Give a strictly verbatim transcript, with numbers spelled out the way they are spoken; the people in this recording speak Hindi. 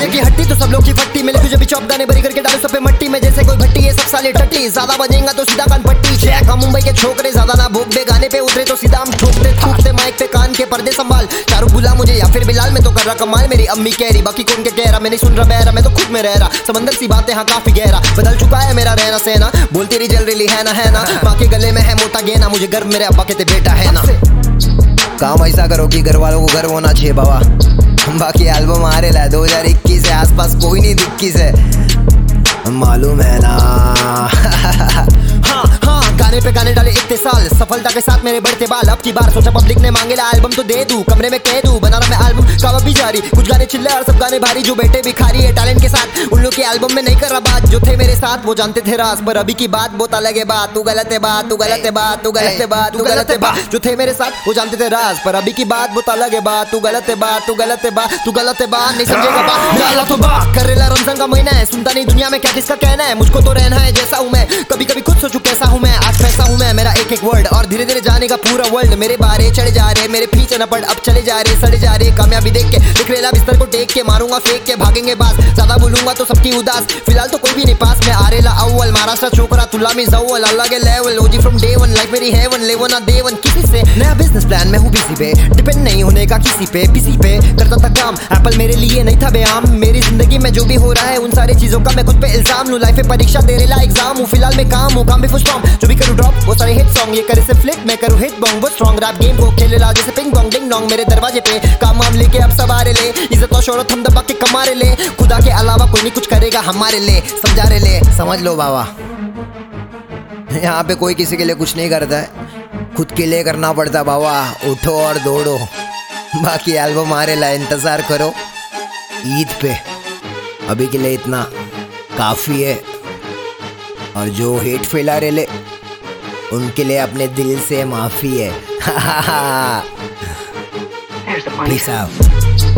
गले की हड्डी तो सब लोग की फट्टी, मिले तुझे भी चौप दाने भरी करके डालो सब पे मट्टी में जैसे कोई भट्टी, ये सब साले टट्टी, ज्यादा बजेगा तो सीधा कान पट्टी। चेक हम मुंबई के छोकरे ज्यादा ना भोग दे, गाने पे उतरे तो सीधा हम ठोकते थूकते, माइक पे कान के पर्दे संभाल, शाहरुख बुला मुझे या फिर बिलाल, मैं तो कर रहा कमाल, मेरी अम्मी कह रही बाकी कौन के कह रहा, मैं नहीं सुन रहा बहरा, मैं तो खुद में रह रहा, समंदर सी बातें हाँ काफी गहरा, बदल चुका है मेरा रहना सहना, बोलती रही जल रही है ना है ना, माँ के गले में है मोटा गेना, मुझे गर्व मेरे अब्बा कहते बेटा है ना। काम ऐसा करो कि घर वालों को गर्व होना चाहिए बाबा, बाकी एल्बम आ रहा है दो हज़ार इक्कीस है, आसपास कोई नहीं दिक्की से, मालूम है ना। हाँ हाँ गाने पे गाने डाले इतने साल, सफलता के साथ मेरे बढ़ते बाल, अब की बार सोचा पब्लिक ने मांगेला एल्बम तो दे दूं, कमरे में कह दूं बना रहा मैं एल्बम कावा भी जारी, कुछ गाने चिल्ले और सब गाने भारी, जो बेटे भिखारी है टैलेंट के साथ, उन लोग के एल्बम में नहीं कर रहा बात, जो थे मेरे साथ वो जानते थे राज, पर अभी की बात बहुत अलग है बात, तू गलत है बात, तू गलत है बात, तू गलत है बात, तू गलत है बात, जो थे मेरे साथ वो जानते थे राज, पर अभी की बात बहुत अलग है बात, तू गलत है बात, तू गलत है बात, तू गलत है बात, नहीं समझेगा बात, डाला तो बात करेला, रमजान का महीना है, सुनता नहीं दुनिया में क्या किसका कहना है, मुझको तो रहना है जैसा हूँ मैं, कभी कभी खुद सोचूं कैसा हूँ मैं, आज कैसा हूँ मैं, मेरा एक एक वर्ड और धीरे धीरे जाने का पूरा वर्ल्ड, मेरे बारे चढ़े जा रहे, मेरे पीछे न पड़, अब चले जा रहे, सड़े जा रहे, कामयाबी देख के दिख रेला बिस्तर को टेक के, मारूंगा फेंक के भागेंगे बास, ज्यादा बोलूंगा तो सबकी उदास, फिलहाल तो कोई भी नहीं पास में, आरेला अव्वल महाराष्ट्र छोकरा तुला में जव्वल, अलग level OG from day one, life मेरी हेवन, लेवो ना देवन किसी से, नया बिजनेस प्लान में हूँ बिजी पे, डिपेंड नहीं होने का किसी पे, किसी पे करता था काम, एप्पल मेरे लिए नहीं था बेआम, मेरी जिंदगी में जो भी हो रहा है उन सारी चीजों का मैं खुद पे इल्जाम लूं, लाइफ में परीक्षा दे रेला एग्जाम हूँ, फिलहाल मैं काम हूँ, काम भी फुल स्ट्रॉन्ग, जो भी करूँ ड्रॉप वो सारे हिट सॉन्ग, ये करे से फ्लिप मैं करूँ हिट बॉन्ग, वो स्ट्रॉन्ग रैप गेम को खेले ला जैसे पिंग पोंग डिंग डोंग, मेरे दरवाजे पे काम वाम लेके अब सवारे ले, इज्जत और शोहरत हम दबा के कमा रहे ले, खुदा के अलावा कोई नहीं कुछ करेगा हमारे लिए, समझा रहे ले, समझ लो बाबा, यहाँ पे कोई किसी के लिए कुछ नहीं करता है, खुद के लिए करना पड़ता बाबा, उठो और दौड़ो, बाकी एल्बम आ रहा है इंतजार करो ईद पे, अभी के लिए इतना काफी है, और जो हेट फैला रहे ले उनके लिए अपने दिल से माफी है। Peace out.